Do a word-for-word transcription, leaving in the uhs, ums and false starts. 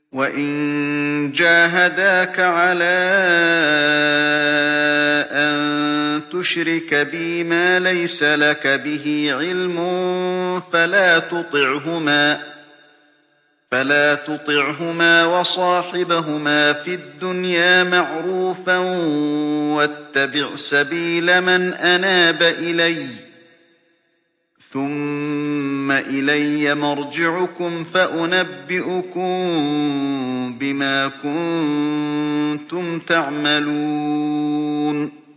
وَإِن جَاهَدَاكَ عَلَىٰ أَن تُشْرِكَ بِي مَا لَيْسَ لَكَ بِهِ عِلْمٌ فَلَا تُطِعْهُمَا وَصَاحِبْهُمَا فِي الدُّنْيَا مَعْرُوفًا وَاتَّبِعْ سَبِيلَ مَنْ أَنَابَ إِلَيَّ ۚ ثُمَّ إِلَيَّ مَرْجِعُكُمْ فَأُنَبِّئُكُم بِمَا كُنتُمْ تَعْمَلُونَ